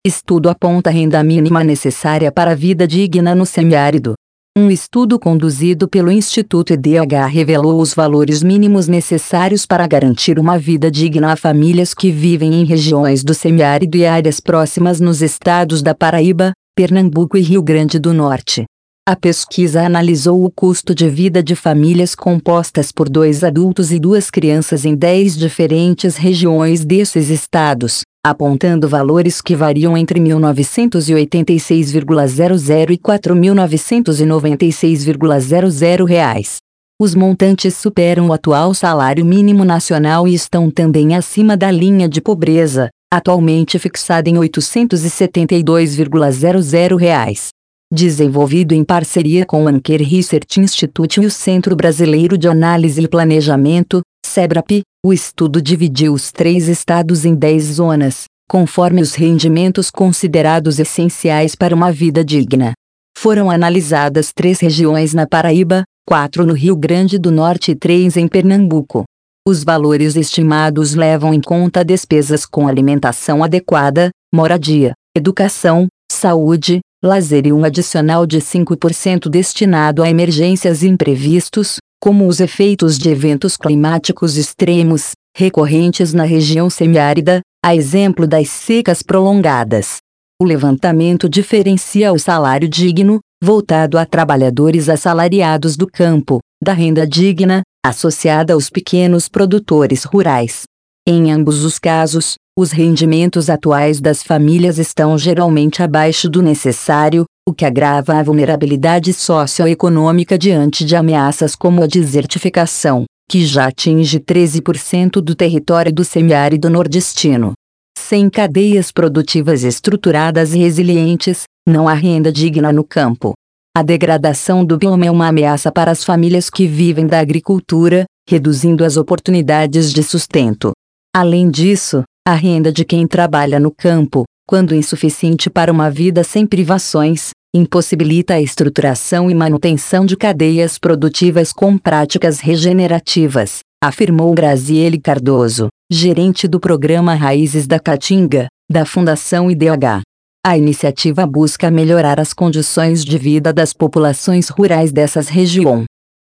Estudo aponta a renda mínima necessária para a vida digna no semiárido. Um estudo conduzido pelo Instituto IDH revelou os valores mínimos necessários para garantir uma vida digna a famílias que vivem em regiões do semiárido e áreas próximas nos estados da Paraíba, Pernambuco e Rio Grande do Norte. A pesquisa analisou o custo de vida de famílias compostas por 2 adultos e 2 crianças em 10 diferentes regiões desses estados, apontando valores que variam entre R$ 1.986,00 e R$ 4.996,00. Os montantes superam o atual salário mínimo nacional e estão também acima da linha de pobreza, atualmente fixada em R$ 872,00. Desenvolvido em parceria com o Anker Research Institute e o Centro Brasileiro de Análise e Planejamento, SEBRAP, o estudo dividiu os 3 estados em 10 zonas, conforme os rendimentos considerados essenciais para uma vida digna. Foram analisadas 3 regiões na Paraíba, 4 no Rio Grande do Norte e 3 em Pernambuco. Os valores estimados levam em conta despesas com alimentação adequada, moradia, educação, saúde, lazer e um adicional de 5% destinado a emergências e imprevistos, como os efeitos de eventos climáticos extremos, recorrentes na região semiárida, a exemplo das secas prolongadas. O levantamento diferencia o salário digno, voltado a trabalhadores assalariados do campo, da renda digna, associada aos pequenos produtores rurais. Em ambos os casos, os rendimentos atuais das famílias estão geralmente abaixo do necessário, o que agrava a vulnerabilidade socioeconômica diante de ameaças como a desertificação, que já atinge 13% do território do semiárido nordestino. Sem cadeias produtivas estruturadas e resilientes, não há renda digna no campo. A degradação do bioma é uma ameaça para as famílias que vivem da agricultura, reduzindo as oportunidades de sustento. Além disso, a renda de quem trabalha no campo, quando insuficiente para uma vida sem privações, impossibilita a estruturação e manutenção de cadeias produtivas com práticas regenerativas, afirmou Graziele Cardoso, gerente do programa Raízes da Caatinga, da Fundação IDH. A iniciativa busca melhorar as condições de vida das populações rurais dessas regiões.